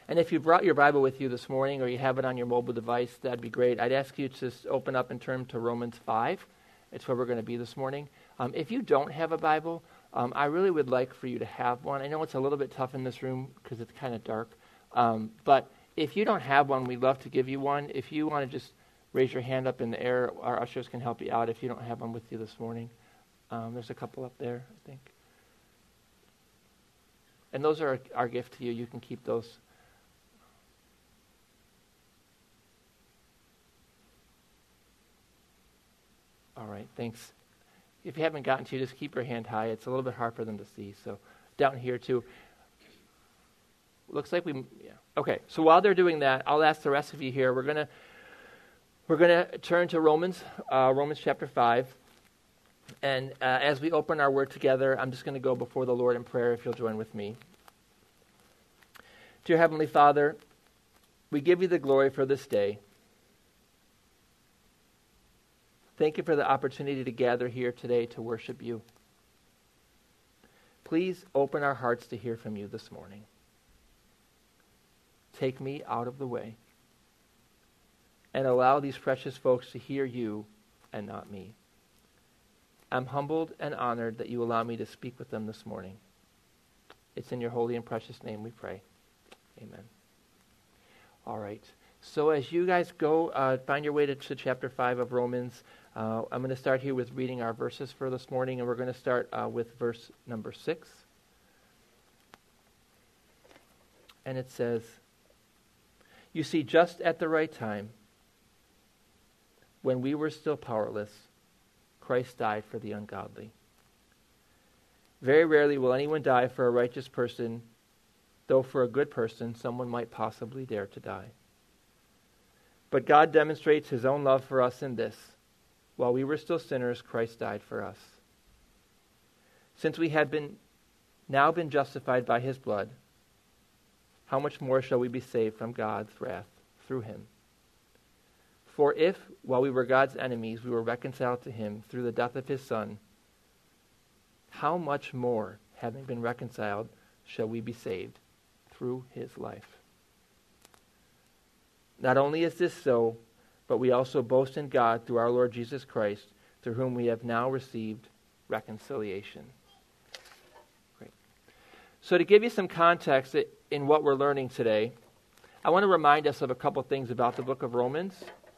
And if you brought your Bible with you this morning or you have it on your mobile device, that'd be great. I'd ask you to just open up and turn to Romans 5. It's where we're going to be this morning. If you don't have a Bible, I really would like for you to have one. I know it's a little bit tough in this room because it's kind of dark. But if you don't have one, we'd love to give you one. If you want to just raise your hand up in the air, our ushers can help you out if you don't have one with you this morning. There's a couple up there, I think. And those are our gift to you. You can keep those. All right, thanks. If you haven't gotten to, just keep your hand high. It's a little bit hard for them to see. So down here too. Looks like Okay, so while they're doing that, I'll ask the rest of you here. We're gonna turn to Romans chapter 5. And as we open our word together, I'm just going to go before the Lord in prayer if you'll join with me. Dear Heavenly Father, we give you the glory for this day. Thank you for the opportunity to gather here today to worship you. Please open our hearts to hear from you this morning. Take me out of the way and allow these precious folks to hear you and not me. I'm humbled and honored that you allow me to speak with them this morning. It's in your holy and precious name we pray. Amen. All right. So as you guys go, find your way to chapter 5 of Romans. I'm going to start here with reading our verses for this morning, and we're going to start with verse number 6. And it says, "You see, just at the right time, when we were still powerless, Christ died for the ungodly. Very rarely will anyone die for a righteous person, though for a good person someone might possibly dare to die. But God demonstrates his own love for us in this: while we were still sinners, Christ died for us. Since we had now been justified by his blood, how much more shall we be saved from God's wrath through him? For if, while we were God's enemies, we were reconciled to him through the death of his Son, how much more, having been reconciled, shall we be saved through his life? Not only is this so, but we also boast in God through our Lord Jesus Christ, through whom we have now received reconciliation." Great. So to give you some context in what we're learning today, I want to remind us of a couple things about the book of Romans.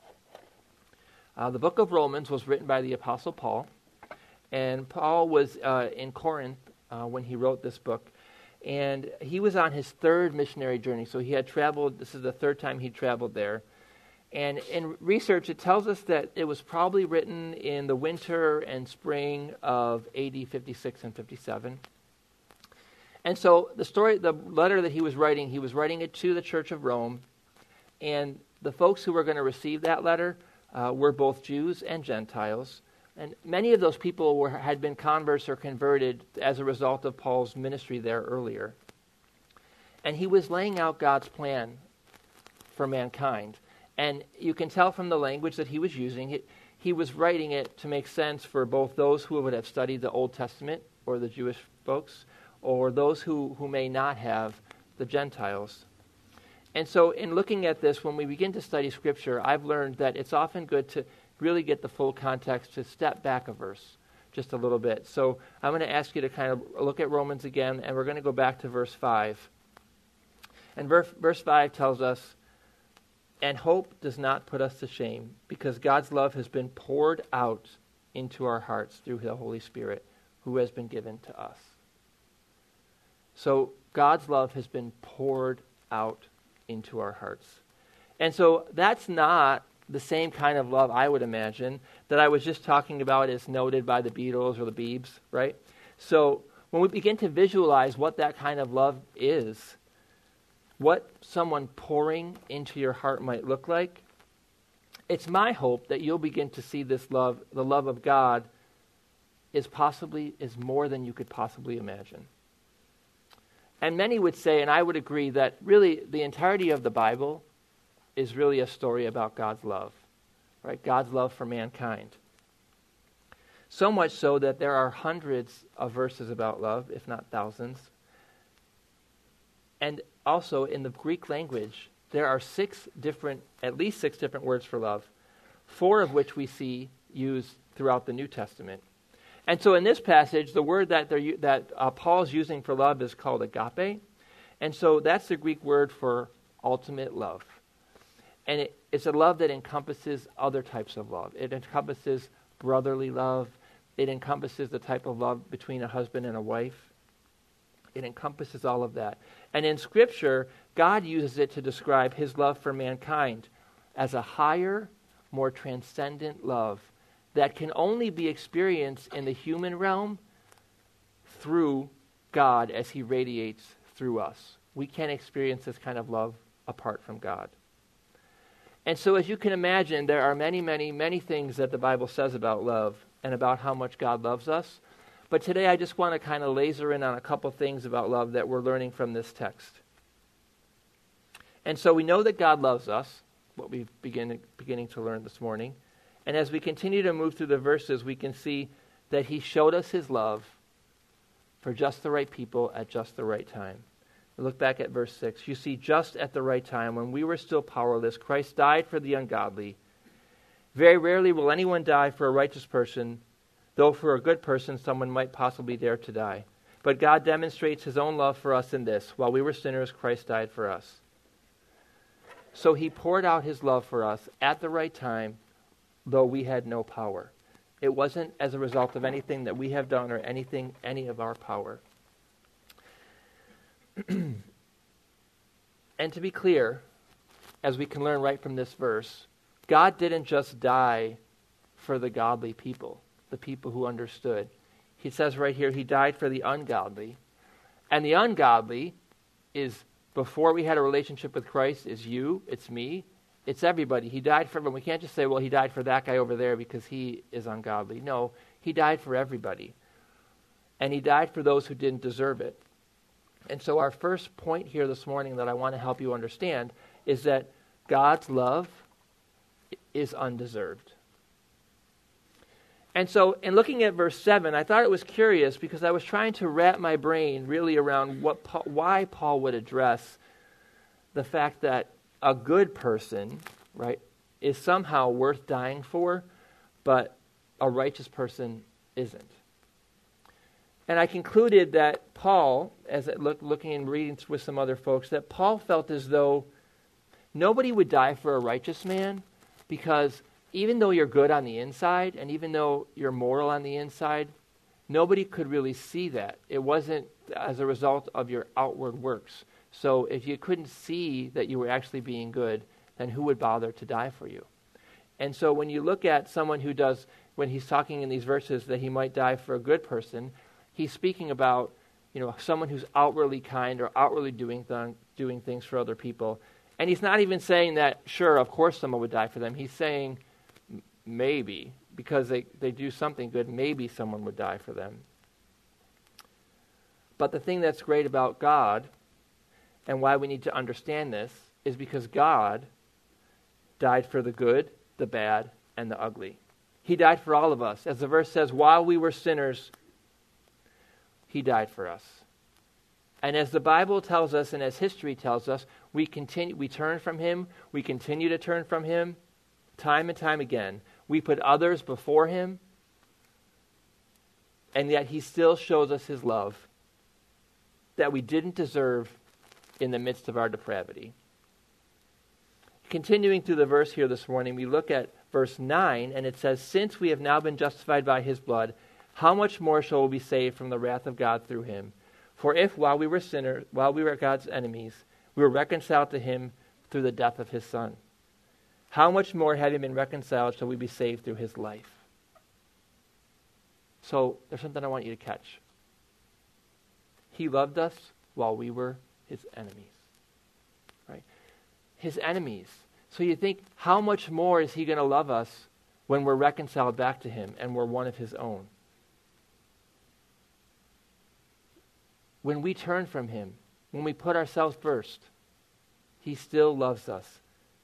The book of Romans was written by the Apostle Paul, and Paul was in Corinth when he wrote this book, and he was on his third missionary journey. So he had traveled, this is the third time he traveled there, and in research it tells us that it was probably written in the winter and spring of AD 56 and 57. And so the letter that he was writing it to the Church of Rome, and the folks who were going to receive that letter were both Jews and Gentiles, and many of those people had been converts or converted as a result of Paul's ministry there earlier. And he was laying out God's plan for mankind, and you can tell from the language that he was using, he was writing it to make sense for both those who would have studied the Old Testament, or the Jewish folks, or those who may not have, the Gentiles. And so in looking at this, when we begin to study Scripture, I've learned that it's often good to really get the full context, to step back a verse just a little bit. So I'm going to ask you to kind of look at Romans again, and we're going to go back to verse 5. And verse 5 tells us, "And hope does not put us to shame, because God's love has been poured out into our hearts through the Holy Spirit, who has been given to us." So God's love has been poured out into our hearts. And so that's not the same kind of love, I would imagine, that I was just talking about as noted by the Beatles or the Beebs, right? So when we begin to visualize what that kind of love is, what someone pouring into your heart might look like, it's my hope that you'll begin to see this love, the love of God, is more than you could possibly imagine. And many would say, and I would agree, that really the entirety of the Bible is really a story about God's love, right? God's love for mankind. So much so that there are hundreds of verses about love, if not thousands. And also in the Greek language, there are at least six different words for love, four of which we see used throughout the New Testament. And so in this passage, the word that Paul's using for love is called agape. And so that's the Greek word for ultimate love. And it's a love that encompasses other types of love. It encompasses brotherly love. It encompasses the type of love between a husband and a wife. It encompasses all of that. And in Scripture, God uses it to describe his love for mankind as a higher, more transcendent love that can only be experienced in the human realm through God as he radiates through us. We can't experience this kind of love apart from God. And so as you can imagine, there are many, many, many things that the Bible says about love and about how much God loves us. But today I just want to kind of laser in on a couple things about love that we're learning from this text. And so we know that God loves us, what we've beginning to learn this morning. And as we continue to move through the verses, we can see that he showed us his love for just the right people at just the right time. We look back at verse 6. You see, just at the right time, when we were still powerless, Christ died for the ungodly. Very rarely will anyone die for a righteous person, though for a good person someone might possibly dare to die. But God demonstrates his own love for us in this: while we were sinners, Christ died for us. So he poured out his love for us at the right time, though we had no power. It wasn't as a result of anything that we have done or any of our power. And to be clear, as we can learn right from this verse, God didn't just die for the godly people, the people who understood. He says right here, he died for the ungodly. And the ungodly is, before we had a relationship with Christ, is you, it's me, it's everybody. He died for them. We can't just say, well, he died for that guy over there because he is ungodly. No, he died for everybody. And he died for those who didn't deserve it. And so our first point here this morning that I want to help you understand is that God's love is undeserved. And so in looking at verse 7, I thought it was curious because I was trying to wrap my brain really around why Paul would address the fact that a good person, right, is somehow worth dying for, but a righteous person isn't. And I concluded that Paul, as I looking and reading with some other folks, that Paul felt as though nobody would die for a righteous man, because even though you're good on the inside and even though you're moral on the inside, nobody could really see that. It wasn't as a result of your outward works. So if you couldn't see that you were actually being good, then who would bother to die for you? And so when you look at someone who does, when he's talking in these verses that he might die for a good person, he's speaking about, someone who's outwardly kind or outwardly doing things for other people. And he's not even saying that, sure, of course someone would die for them. He's saying maybe, because they do something good, maybe someone would die for them. But the thing that's great about God, and why we need to understand this, is because God died for the good, the bad, and the ugly. He died for all of us. As the verse says, while we were sinners, he died for us. And as the Bible tells us and as history tells us, we turn from him, we continue to turn from him time and time again. We put others before him, and yet he still shows us his love that we didn't deserve in the midst of our depravity. Continuing through the verse here this morning, we look at verse 9, and it says, since we have now been justified by his blood, how much more shall we be saved from the wrath of God through him? For if, while we were God's enemies, we were reconciled to him through the death of his Son, how much more, having been reconciled, shall we be saved through his life? So there's something I want you to catch. He loved us while we were his enemies. Right? His enemies. So you think, how much more is he going to love us when we're reconciled back to him and we're one of his own? When we turn from him, when we put ourselves first, he still loves us.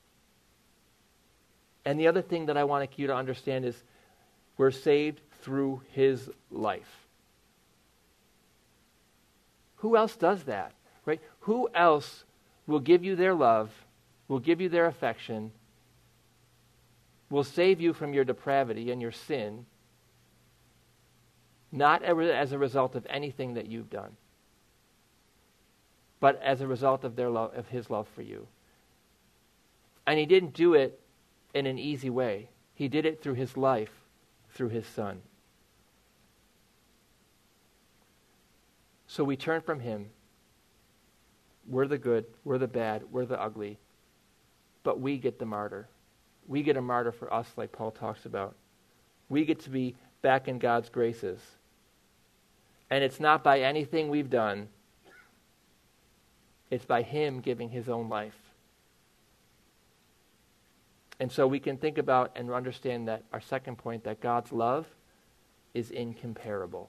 And the other thing that I want you to understand is we're saved through his life. Who else does that? Right? Who else will give you their love, will give you their affection, will save you from your depravity and your sin, not as a result of anything that you've done, but as a result of their love, of his love for you. And he didn't do it in an easy way. He did it through his life, through his Son. So we turn from him. We're the good, we're the bad, we're the ugly. But we get the martyr. We get a martyr for us, like Paul talks about. We get to be back in God's graces. And it's not by anything we've done. It's by him giving his own life. And so we can think about and understand that our second point, that God's love is incomparable.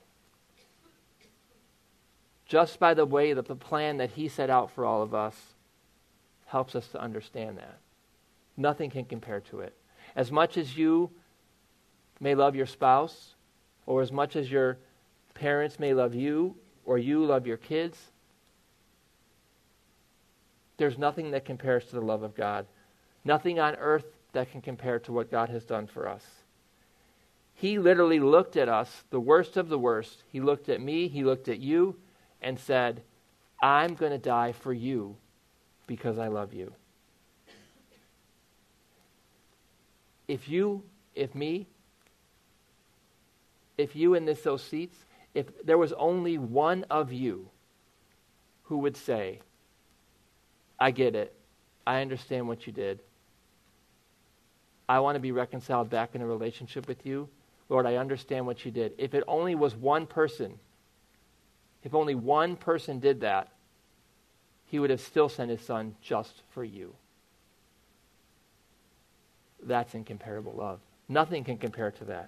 Just by the way that the plan that he set out for all of us helps us to understand that. Nothing can compare to it. As much as you may love your spouse, or as much as your parents may love you, or you love your kids, there's nothing that compares to the love of God. Nothing on earth that can compare to what God has done for us. He literally looked at us, the worst of the worst. He looked at me, he looked at you, and said, I'm going to die for you because I love you. If you in those seats, if there was only one of you who would say, I get it. I understand what you did. I want to be reconciled back in a relationship with you. Lord, I understand what you did. If it only was one person, if only one person did that, he would have still sent his Son just for you. That's incomparable love. Nothing can compare to that.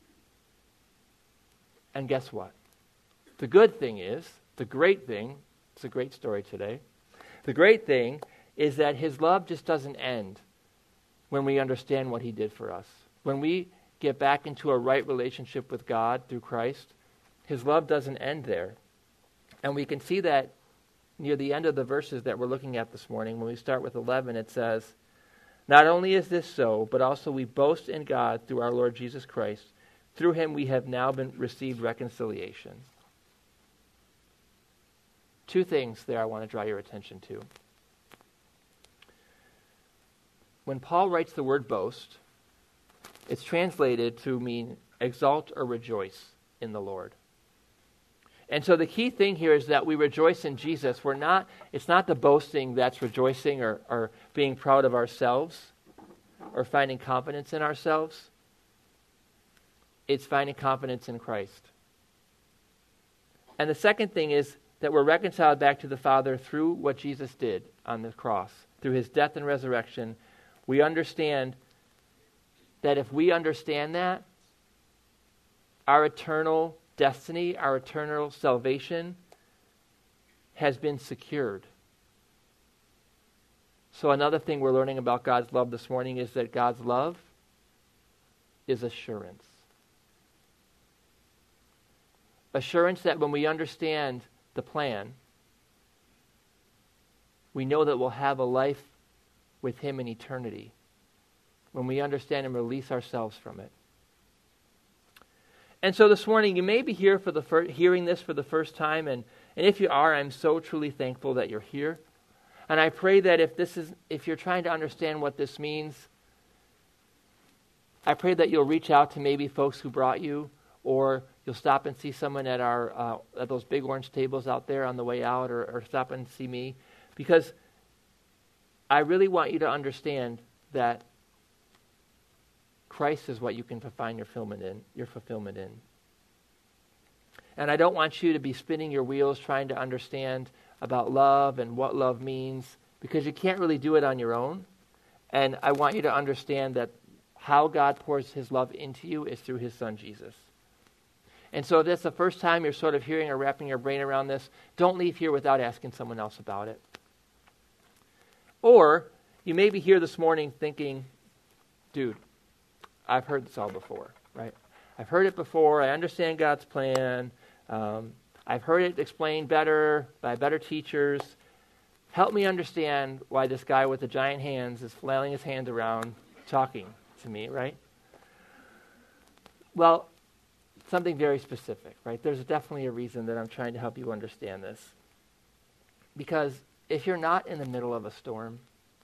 And guess what? The good thing is, the great thing, it's a great story today, the great thing is that his love just doesn't end when we understand what he did for us. When we get back into a right relationship with God through Christ, his love doesn't end there. And we can see that near the end of the verses that we're looking at this morning. When we start with 11, it says, not only is this so, but also we boast in God through our Lord Jesus Christ. Through him we have now received reconciliation. Two things there I want to draw your attention to. When Paul writes the word boast, it's translated to mean exalt or rejoice in the Lord. And so the key thing here is that we rejoice in Jesus. It's not the boasting that's rejoicing or being proud of ourselves or finding confidence in ourselves. It's finding confidence in Christ. And the second thing is that we're reconciled back to the Father through what Jesus did on the cross. Through his death and resurrection, we understand that if we understand that, our eternal destiny, our eternal salvation has been secured. So another thing we're learning about God's love this morning is that God's love is assurance. Assurance that when we understand the plan, we know that we'll have a life with him in eternity when we understand and release ourselves from it. And so this morning, you may be here for hearing this for the first time, and if you are, I'm so truly thankful that you're here. And I pray that if you're trying to understand what this means, I pray that you'll reach out to maybe folks who brought you, or you'll stop and see someone at at those big orange tables out there on the way out, or stop and see me, because I really want you to understand that Christ is what you can find your fulfillment in. And I don't want you to be spinning your wheels trying to understand about love and what love means, because you can't really do it on your own. And I want you to understand that how God pours his love into you is through his Son, Jesus. And so if that's the first time you're sort of hearing or wrapping your brain around this, don't leave here without asking someone else about it. Or you may be here this morning thinking, dude, I've heard this all before, right? I've heard it before. I understand God's plan. I've heard it explained better by better teachers. help me understand why this guy with the giant hands is flailing his hands around talking to me, right? Well, something very specific, right? There's definitely a reason that I'm trying to help you understand this. Because if you're not in the middle of a storm,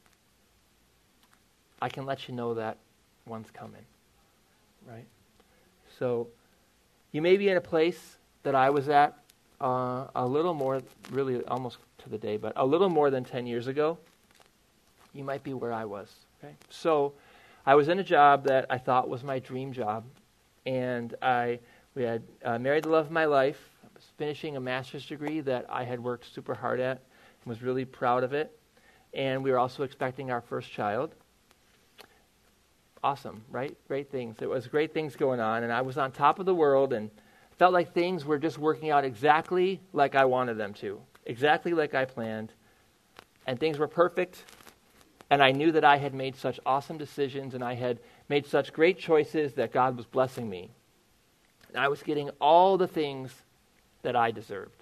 I can let you know that one's coming, right? So you may be in a place that I was at a little more, really almost to the day, but a little more than 10 years ago. You might be where I was, okay? So I was in a job that I thought was my dream job, and we had married the love of my life. I was finishing a master's degree that I had worked super hard at and was really proud of it, and we were also expecting our first child. Awesome, right? Great things. It was great things going on, and I was on top of the world and felt like things were just working out exactly like I wanted them to, exactly like I planned, and things were perfect, and I knew that I had made such awesome decisions and I had made such great choices that God was blessing me. And I was getting all the things that I deserved.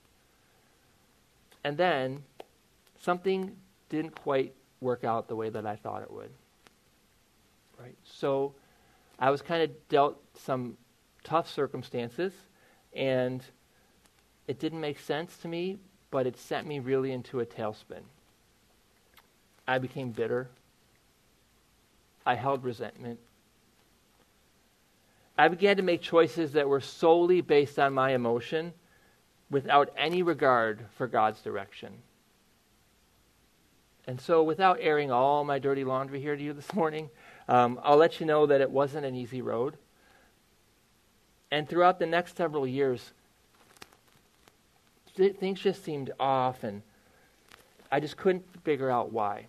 And then something didn't quite work out the way that I thought it would. Right? So I was kind of dealt some tough circumstances, and it didn't make sense to me, but it sent me really into a tailspin. I became bitter. I held resentment. I began to make choices that were solely based on my emotion without any regard for God's direction. And so without airing all my dirty laundry here to you this morning, I'll let you know that it wasn't an easy road. And throughout the next several years, things just seemed off, and I just couldn't figure out why.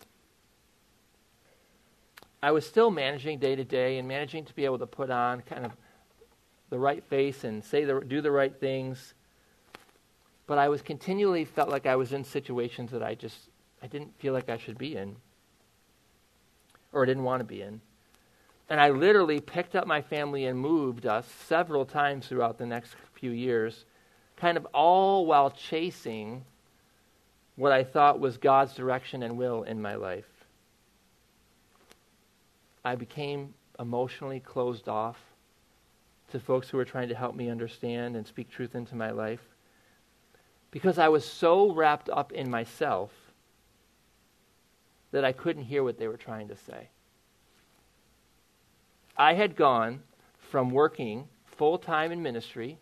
I was still managing day to day and managing to be able to put on kind of the right face and do the right things. But I was continually felt like I was in situations that I didn't feel like I should be in, or didn't want to be in. And I literally picked up my family and moved us several times throughout the next few years, kind of all while chasing what I thought was God's direction and will in my life. I became emotionally closed off to folks who were trying to help me understand and speak truth into my life because I was so wrapped up in myself that I couldn't hear what they were trying to say. I had gone from working full-time in ministry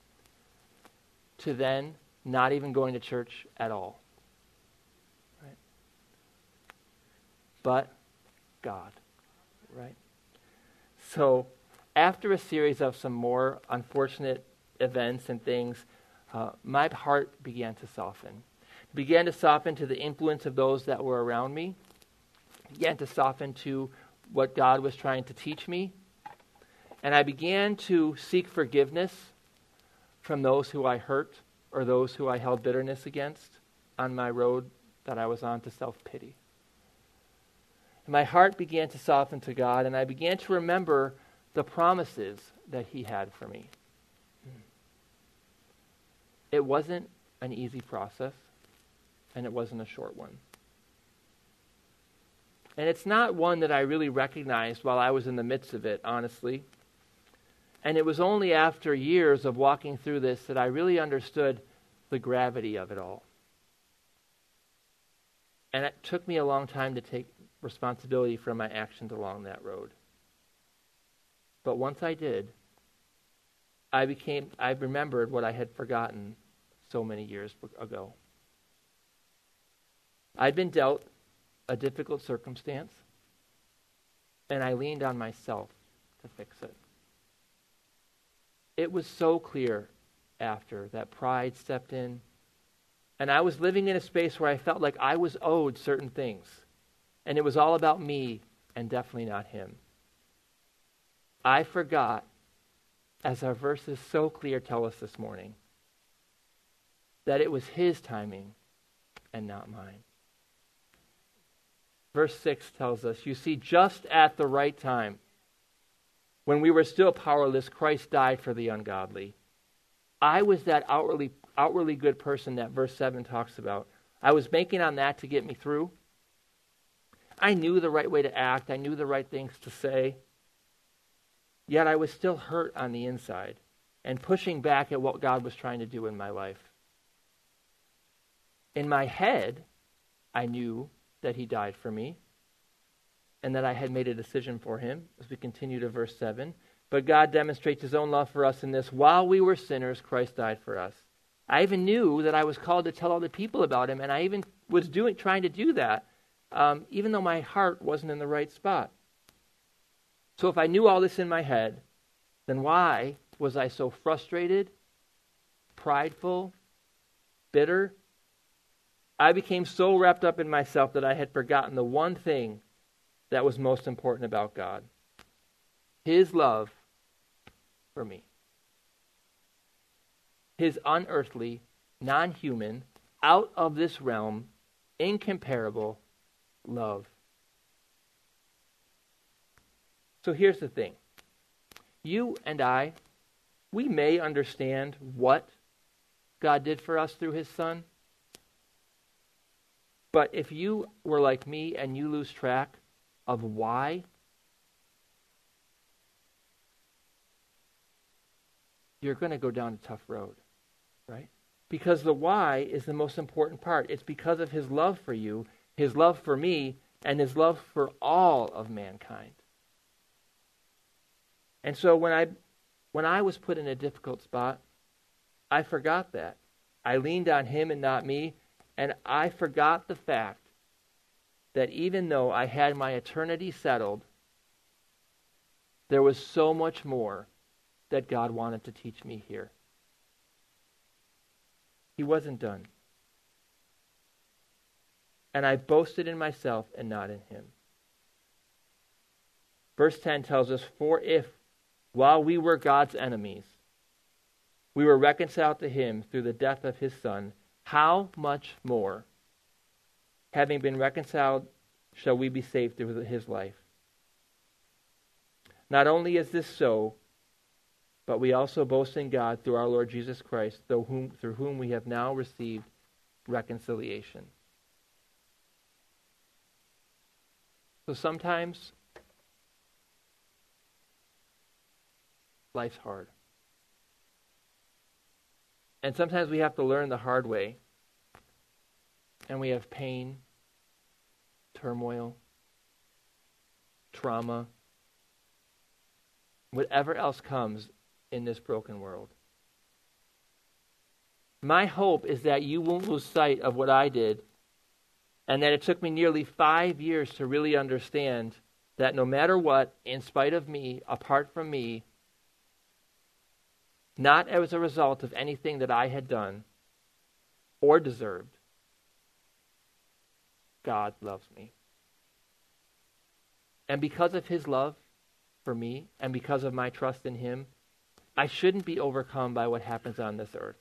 to then not even going to church at all. Right? But God. Right? So after a series of some more unfortunate events and things, my heart began to soften. It began to soften to the influence of those that were around me. It began to soften to what God was trying to teach me. And I began to seek forgiveness from those who I hurt or those who I held bitterness against on my road that I was on to self-pity. My heart began to soften to God, and I began to remember the promises that He had for me. It wasn't an easy process, and it wasn't a short one. And it's not one that I really recognized while I was in the midst of it, honestly. And it was only after years of walking through this that I really understood the gravity of it all. And it took me a long time to take responsibility for my actions along that road. But once I did, I remembered what I had forgotten so many years ago. I'd been dealt a difficult circumstance, and I leaned on myself to fix it. It was so clear after that pride stepped in, and I was living in a space where I felt like I was owed certain things. And it was all about me and definitely not Him. I forgot, as our verses so clear tell us this morning, that it was His timing and not mine. Verse 6 tells us, you see, just at the right time, when we were still powerless, Christ died for the ungodly. I was that outwardly good person that verse 7 talks about. I was banking on that to get me through. I knew the right way to act. I knew the right things to say. Yet I was still hurt on the inside and pushing back at what God was trying to do in my life. In my head, I knew that he died for me and that I had made a decision for him, as we continue to verse 7. But God demonstrates his own love for us in this: while we were sinners, Christ died for us. I even knew that I was called to tell other people about him, and I even was trying to do that, even though my heart wasn't in the right spot. So if I knew all this in my head, then why was I so frustrated, prideful, bitter? I became so wrapped up in myself that I had forgotten the one thing that was most important about God: his love for me. His unearthly, non-human, out of this realm, incomparable love. So here's the thing. You and I, we may understand what God did for us through his Son. But if you were like me and you lose track of why, you're going to go down a tough road, right? Because the why is the most important part. It's because of his love for you, his love for me, and his love for all of mankind. And so when I was put in a difficult spot, I forgot that. I leaned on him and not me, and I forgot the fact that even though I had my eternity settled, there was so much more that God wanted to teach me here. He wasn't done. And I boasted in myself and not in him. Verse 10 tells us, for if, while we were God's enemies, we were reconciled to him through the death of his Son, how much more, having been reconciled, shall we be saved through his life? Not only is this so, but we also boast in God through our Lord Jesus Christ, through whom we have now received reconciliation. So sometimes life's hard. And sometimes we have to learn the hard way. And we have pain, turmoil, trauma, whatever else comes in this broken world. My hope is that you won't lose sight of what I did, and that it took me nearly 5 years to really understand that no matter what, in spite of me, apart from me, not as a result of anything that I had done or deserved, God loves me. And because of his love for me, and because of my trust in him, I shouldn't be overcome by what happens on this earth.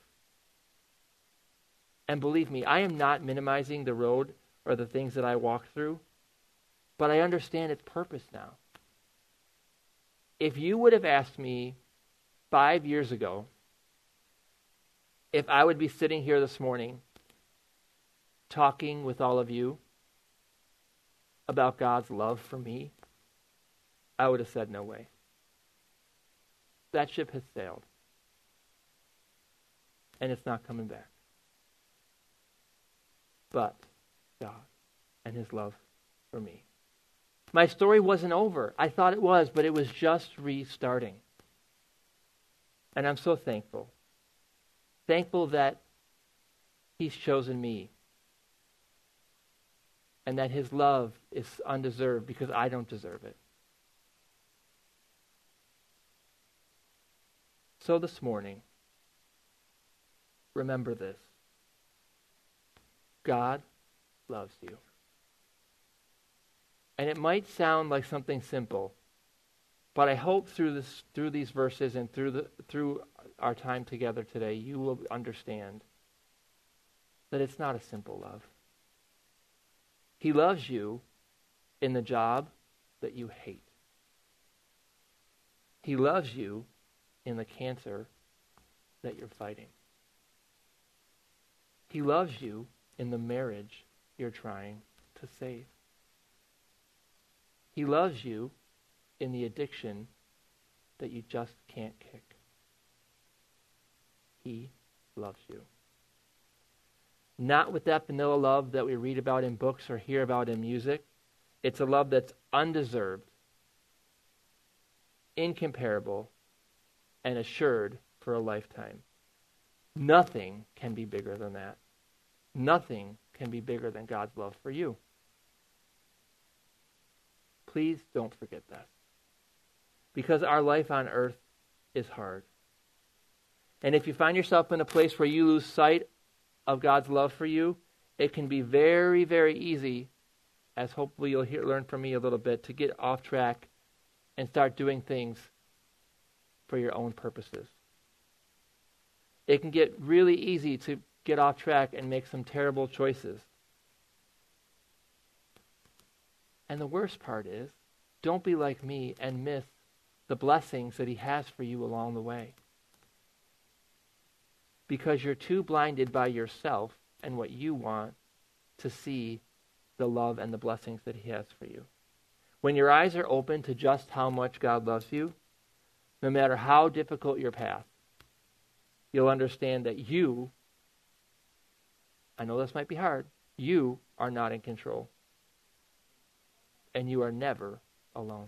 And believe me, I am not minimizing the road or the things that I walk through, but I understand its purpose now. If you would have asked me 5 years ago if I would be sitting here this morning talking with all of you about God's love for me, I would have said no way. That ship has sailed. And it's not coming back. But God and his love for me. My story wasn't over. I thought it was, but it was just restarting. And I'm so thankful. Thankful that he's chosen me. And that his love is undeserved because I don't deserve it. So this morning, remember this. God loves you. And it might sound like something simple, but I hope through these verses and through our time together today, you will understand that it's not a simple love. He loves you in the job that you hate. He loves you in the cancer that you're fighting. He loves you in the marriage you're trying to save. He loves you in the addiction that you just can't kick. He loves you. Not with that vanilla love that we read about in books or hear about in music. It's a love that's undeserved, incomparable, and assured for a lifetime. Nothing can be bigger than that. Nothing can be bigger than God's love for you. Please don't forget that. Because our life on earth is hard. And if you find yourself in a place where you lose sight of God's love for you, it can be very, very easy, as hopefully you'll learn from me a little bit, to get off track and start doing things for your own purposes. It can get really easy to get off track and make some terrible choices. And the worst part is, don't be like me and miss the blessings that he has for you along the way. Because you're too blinded by yourself and what you want to see the love and the blessings that he has for you. When your eyes are open to just how much God loves you, no matter how difficult your path, you'll understand that you, I know this might be hard, you are not in control. And you are never alone.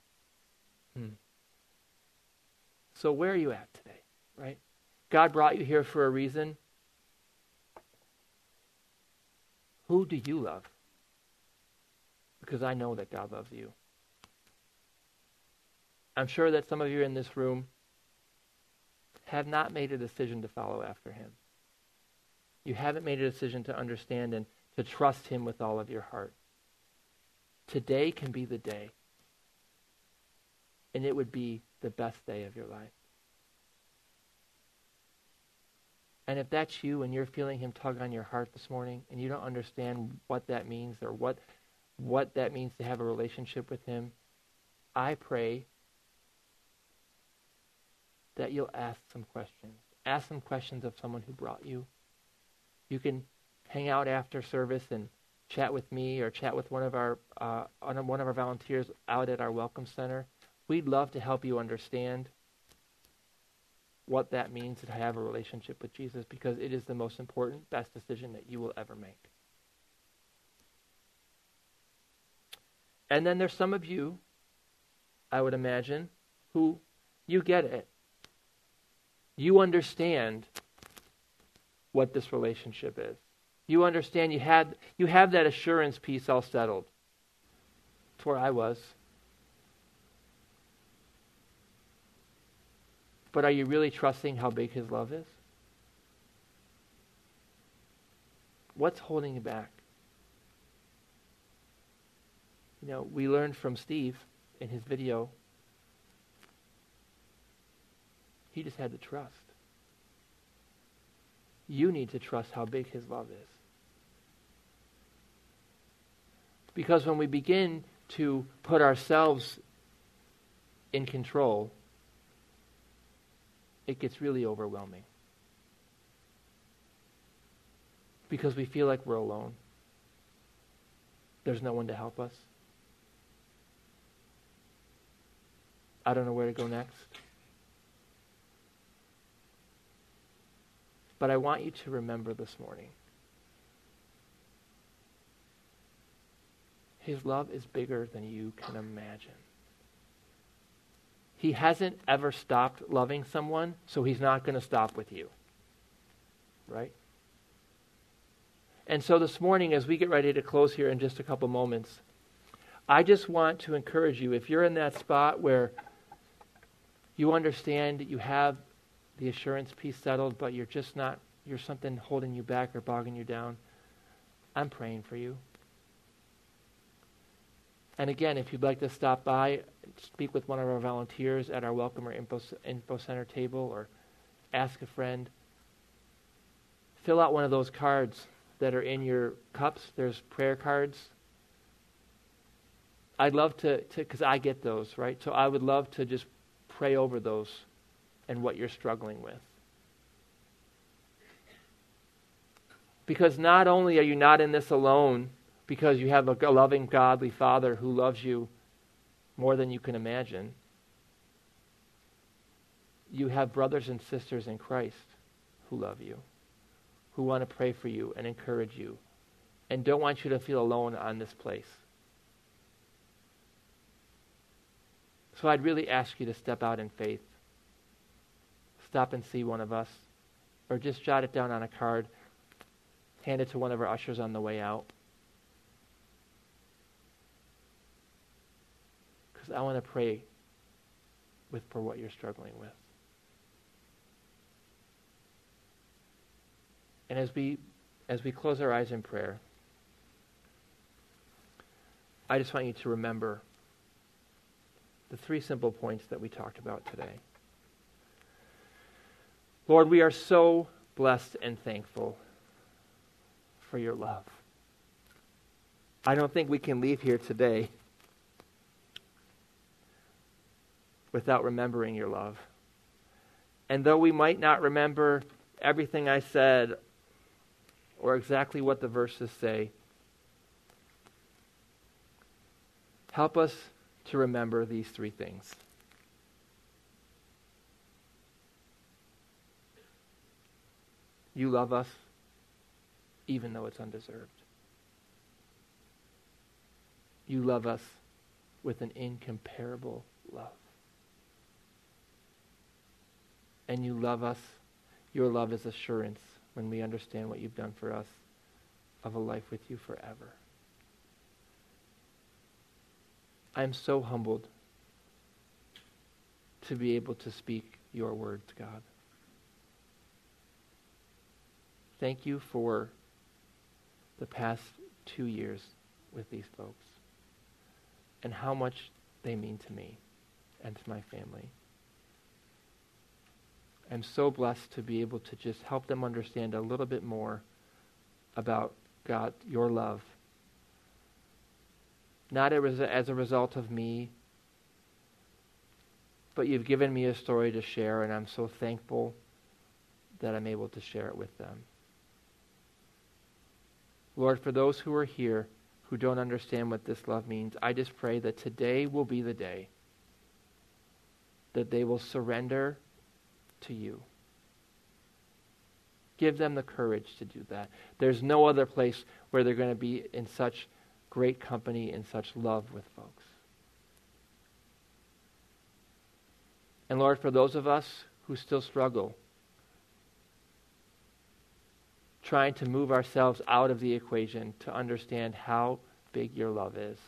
So where are you at today, right? God brought you here for a reason. Who do you love? Because I know that God loves you. I'm sure that some of you in this room have not made a decision to follow after him. You haven't made a decision to understand and to trust him with all of your heart. Today can be the day. And it would be the best day of your life. And if that's you and you're feeling him tug on your heart this morning and you don't understand what that means or what that means to have a relationship with him, I pray that you'll ask some questions. Ask some questions of someone who brought you. You can hang out after service and chat with me or chat with one of our volunteers out at our Welcome Center. We'd love to help you understand what that means to have a relationship with Jesus, because it is the most important, best decision that you will ever make. And then there's some of you, I would imagine, who you get it. You understand what this relationship is. You understand you have that assurance piece all settled. That's where I was. But are you really trusting how big his love is? What's holding you back? You know, we learned from Steve in his video. He just had to trust. You need to trust how big his love is. Because when we begin to put ourselves in control, it gets really overwhelming. Because we feel like we're alone. There's no one to help us. I don't know where to go next. But I want you to remember this morning, his love is bigger than you can imagine. He hasn't ever stopped loving someone, so he's not going to stop with you. Right? And so this morning, as we get ready to close here in just a couple moments, I just want to encourage you, if you're in that spot where you understand that you have the assurance piece settled, but you're something holding you back or bogging you down, I'm praying for you. And again, if you'd like to stop by, speak with one of our volunteers at our Welcome or Info Center table, or ask a friend, fill out one of those cards that are in your cups. There's prayer cards. I'd love to, because I get those, right? So I would love to just pray over those and what you're struggling with. Because not only are you not in this alone, because you have a loving, godly Father who loves you more than you can imagine, you have brothers and sisters in Christ who love you, who want to pray for you and encourage you, and don't want you to feel alone on this place. So I'd really ask you to step out in faith. Stop and see one of us, or just jot it down on a card, hand it to one of our ushers on the way out. Because I want to pray for what you're struggling with. And as we close our eyes in prayer, I just want you to remember the 3 simple points that we talked about today. Lord, we are so blessed and thankful for your love. I don't think we can leave here today without remembering your love. And though we might not remember everything I said or exactly what the verses say, help us to remember these 3 things. You love us even though it's undeserved. You love us with an incomparable love. And you love us, your love is assurance when we understand what you've done for us of a life with you forever. I'm so humbled to be able to speak your words, God. Thank you for the past 2 years with these folks and how much they mean to me and to my family. I'm so blessed to be able to just help them understand a little bit more about God, your love. Not as a result of me, but you've given me a story to share, and I'm so thankful that I'm able to share it with them. Lord, for those who are here who don't understand what this love means, I just pray that today will be the day that they will surrender to you. Give them the courage to do that. There's no other place where they're going to be in such great company and such love with folks. And Lord, for those of us who still struggle, trying to move ourselves out of the equation to understand how big your love is,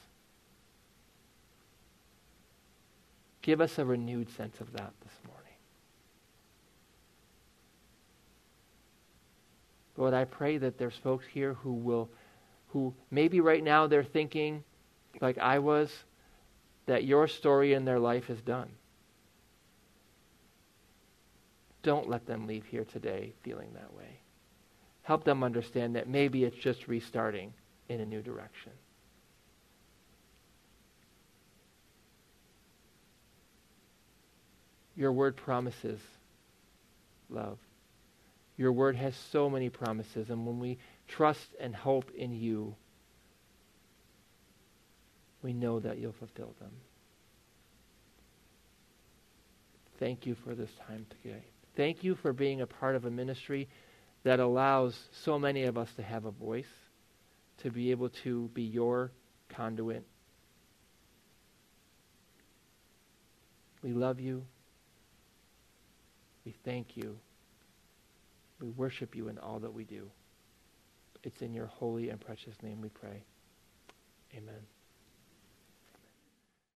give us a renewed sense of that this morning. Lord, I pray that there's folks here who maybe right now they're thinking, like I was, that your story in their life is done. Don't let them leave here today feeling that way. Help them understand that maybe it's just restarting in a new direction. Your word promises love. Your word has so many promises, and when we trust and hope in you, we know that you'll fulfill them. Thank you for this time today. Thank you for being a part of a ministry that allows so many of us to have a voice, to be able to be your conduit. We love you. We thank you. We worship you in all that we do. It's in your holy and precious name we pray. Amen.